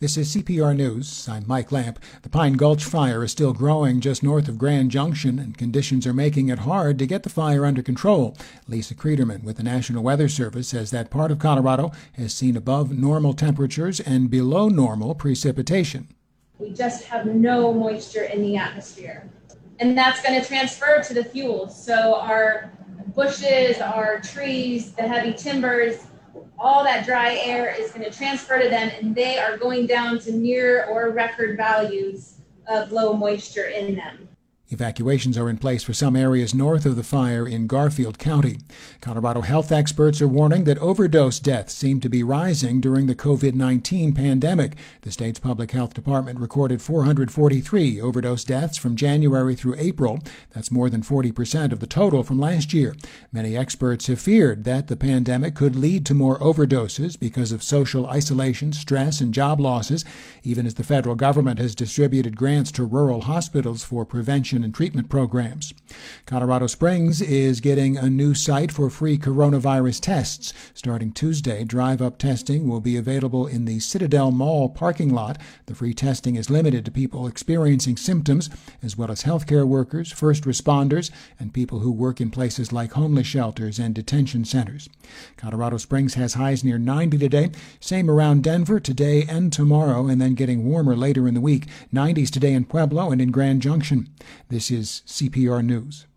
This is CPR News. I'm Mike Lamp. The Pine Gulch fire is still growing just north of Grand Junction, and conditions are making it hard to get the fire under control. Lisa Creederman with the National Weather Service says that part of Colorado has seen above normal temperatures and below normal precipitation. We just have no moisture in the atmosphere, and that's going to transfer to the fuels. So our bushes, our trees, the heavy timbers, all that dry air is going to transfer to them, and they are going down to near or record values of low moisture in them. Evacuations are in place for some areas north of the fire in Garfield County. Colorado health experts are warning that overdose deaths seem to be rising during the COVID-19 pandemic. The state's public health department recorded 443 overdose deaths from January through April. That's more than 40% of the total from last year. Many experts have feared that the pandemic could lead to more overdoses because of social isolation, stress, and job losses, even as the federal government has distributed grants to rural hospitals for prevention and treatment programs. Colorado Springs is getting a new site for free coronavirus tests. Starting Tuesday, drive-up testing will be available in the Citadel Mall parking lot. The free testing is limited to people experiencing symptoms, as well as healthcare workers, first responders, and people who work in places like homeless shelters and detention centers. Colorado Springs has highs near 90 today. Same around Denver today and tomorrow, and then getting warmer later in the week. 90s today in Pueblo and in Grand Junction. This is CPR News.